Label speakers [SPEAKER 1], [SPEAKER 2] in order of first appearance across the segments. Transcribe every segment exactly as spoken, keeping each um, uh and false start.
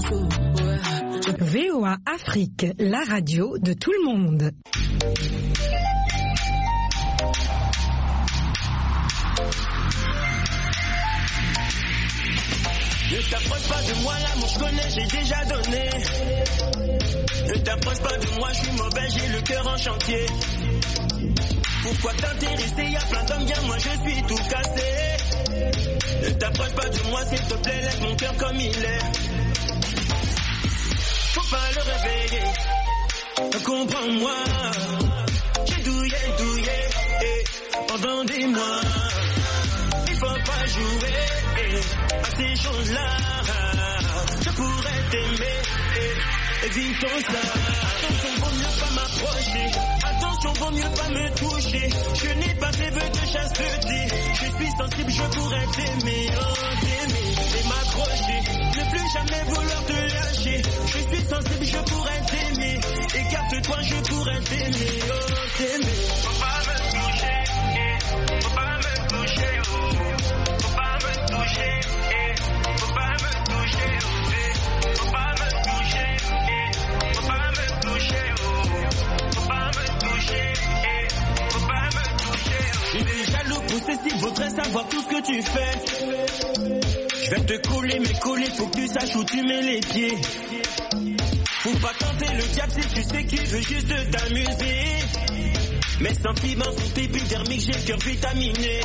[SPEAKER 1] chaud, ouais.
[SPEAKER 2] V O A Afrique, la radio de tout le monde.
[SPEAKER 3] Ne t'approche pas de moi, l'amour je connais, j'ai déjà donné. Ne t'approche pas de moi, je suis mauvais, j'ai le cœur en chantier. Pourquoi t'intéresser, y'a plein d'hommes bien, moi je suis tout cassé. Ne t'approche pas de moi, s'il te plaît, laisse mon cœur comme il est. Faut pas le réveiller, comprends-moi. J'ai douillé, douillé, et pendant des mois. Il faut pas jouer eh, à ces choses-là. Je pourrais t'aimer, eh, évitons ça. Attention, vaut mieux pas m'approcher. Attention, vaut mieux pas me toucher. Je n'ai pas fait vœu de chasteté. Je suis sensible, je pourrais t'aimer, oh, t'aimer et m'accrocher. Ne plus jamais vouloir te lâcher. Je suis sensible, je pourrais t'aimer. Écarte-toi, je pourrais t'aimer, oh, t'aimer. Faut pas me toucher, eh, faut pas me toucher, oh. Faut pas me toucher, eh, faut pas me toucher, oh, eh. Faut pas me toucher, eh, faut pas me toucher, oh. Faut pas me toucher, eh, faut pas me toucher, oh. Je suis jaloux, possessif, voudrais savoir tout ce que tu fais. Je vais te coller, mais coller, faut que tu saches où tu mets les pieds. Faut pas tenter le diable si tu sais qu'il veut juste t'amuser. Mes sentiments sont épidermiques, j'ai le cœur vitaminé.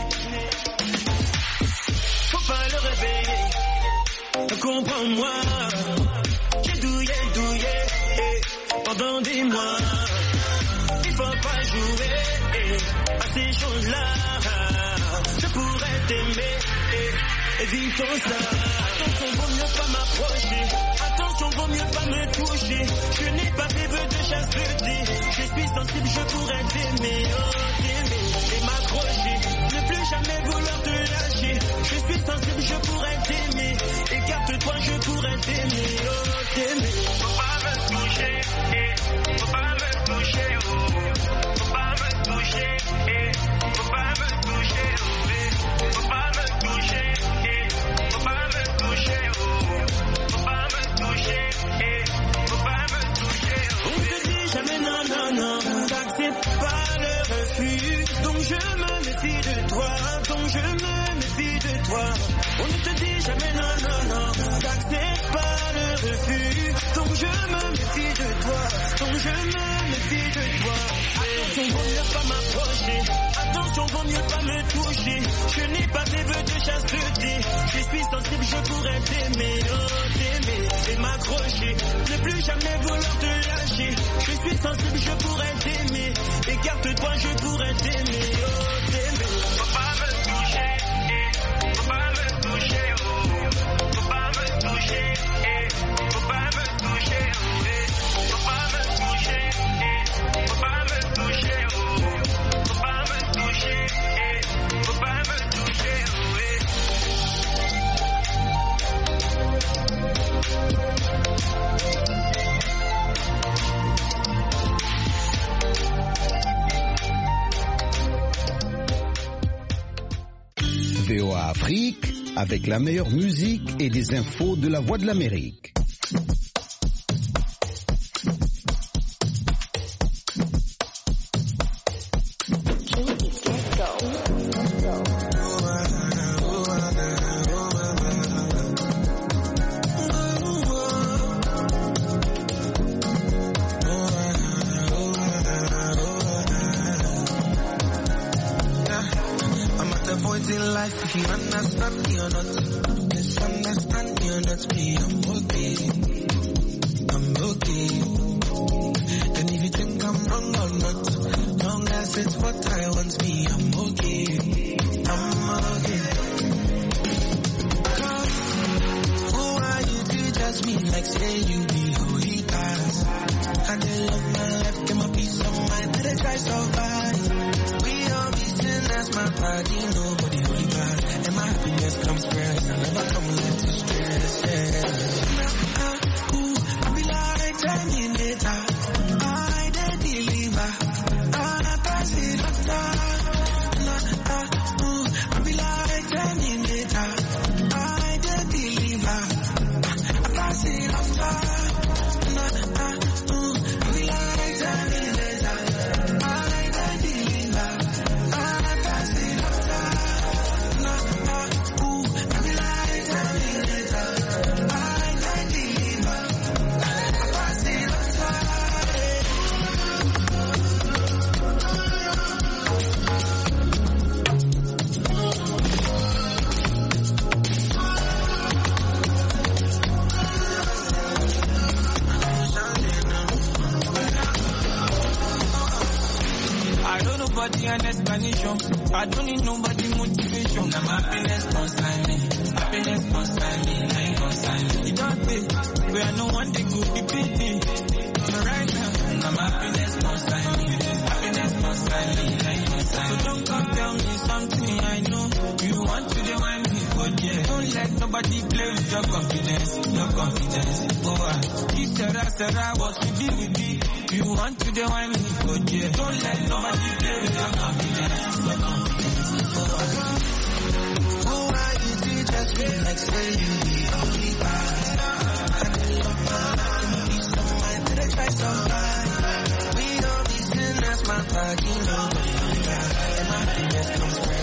[SPEAKER 3] Faut pas le réveiller, comprends-moi. J'ai douillé, douillé, eh, pendant des mois. Il faut pas jouer eh, à ces choses-là. Je pourrais t'aimer, eh, évitons ça. Attention, vaut mieux pas m'approcher. Attention, vaut mieux pas me toucher. Je n'ai pas fait vœu de chasteté. Je suis sensible, je pourrais t'aimer, oh, t'aimer et m'accrocher. Ne plus jamais vouloir te lâcher. Je suis sensible, je pourrais t'aimer. Écarte-toi, je pourrais t'aimer, oh, t'aimer. Faut pas me toucher, eh, faut pas me toucher, oh. Faut pas me toucher, eh, faut pas me toucher, oh, eh. Faut pas me toucher, eh, faut pas me toucher, oh. Faut pas me toucher, eh, faut pas me toucher, oh. On te dit jamais non, non, non, t'acceptes pas le refus. Donc je me méfie de toi, donc je me méfie de toi. On ne te dit jamais non, non, non, t'acceptes pas le refus. Donc je me méfie de toi, donc je me méfie de toi. Attention, vaut mieux pas m'approcher. Attention, vaut mieux pas me toucher. Je n'ai pas fait vœu de chasteté. Je suis sensible, je pourrais t'aimer, oh, t'aimer et m'accrocher. Ne plus jamais vouloir te lâcher. Je suis sensible, je pourrais t'aimer. Écarte-toi, je pourrais t'aimer, oh, t'aimer. Faut pas me toucher, eh, faut pas me toucher, oh. Faut pas me toucher, eh, faut pas me toucher, oh, eh. Faut pas me toucher, eh, faut pas me toucher, oh. Faut pas me toucher, eh, faut pas me toucher, oh, eh.
[SPEAKER 4] V O A Afrique, avec la meilleure musique et des infos de la Voix de l'Amérique.
[SPEAKER 5] If you understand me or not, misunderstand me or not, me, I'm okay, I'm okay. And if you think I'm wrong or not, long as it's what I want, me, I'm okay, I'm okay. Cause who are you to judge me like say you be holy past? And the love my life, get my peace of mind, but I try survive. We all be sinners, my body, nobody holy bad. And my happiness comes first, I never come left to stress, yeah. Uh, ooh, I be like Terminator, I the deliver, I pass it after. Nah, uh, ooh, I be like Terminator, I the deliver, I pass it after. an explanation. I don't need nobody motivation. I'm happiness constantly, happiness constantly, I constantly. You don't pay, where no one they could be beating. Right now, I'm happiness constantly, happiness constantly, I constantly. So don't come tell me something I know. You want to the one me, but yeah. Don't let nobody play with your confidence, your confidence. Oh, uh, this Sarah, Sarah, what we be, we be. You want to the one me, but yeah. Don't let nobody play with your confidence, your confidence. Oh, uh, who are you to just feel like say you the only pass? I love my life, be so mine that I try so hard. We don't be sinners, my body, nobody only got. And my happiness comes first.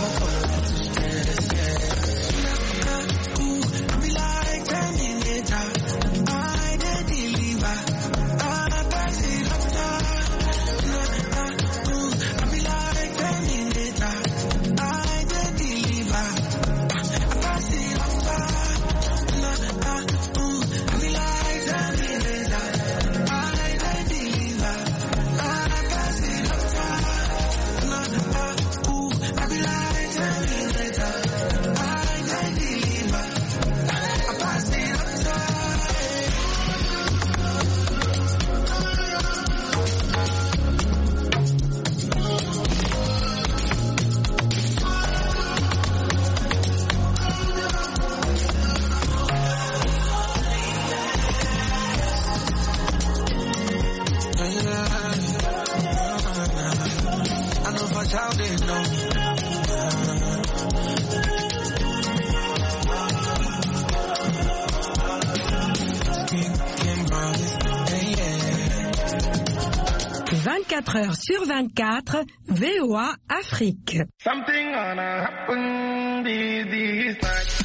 [SPEAKER 2] vingt-quatre heures sur vingt-quatre, V O A Afrique.
[SPEAKER 1] Something gonna happen these, these nights.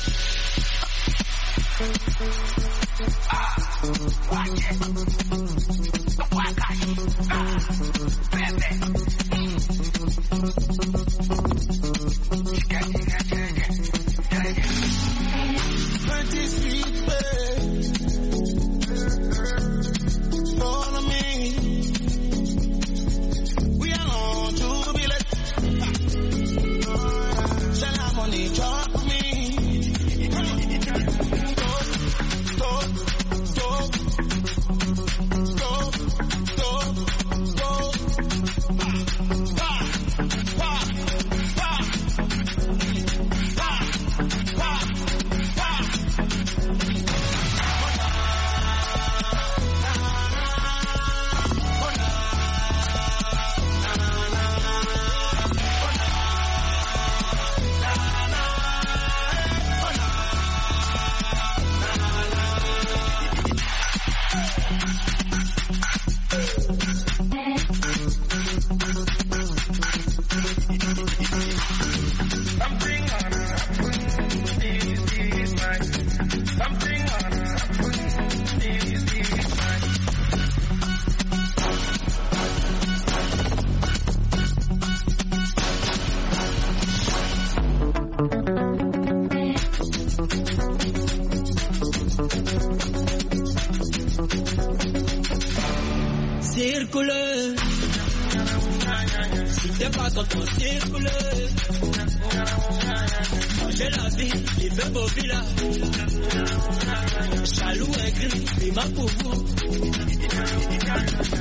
[SPEAKER 1] Ah, watch it. Watch it. Ah, baby. Pretty sweet babe, follow me. Talk to me. Go, go, go, go, go, go. Pa, pa, pa, pa, pa, pa.
[SPEAKER 3] Circule, si t'es pas content, circule. Manger la vie, il fait beau villa. Jaloux et gris, il m'a pour vous.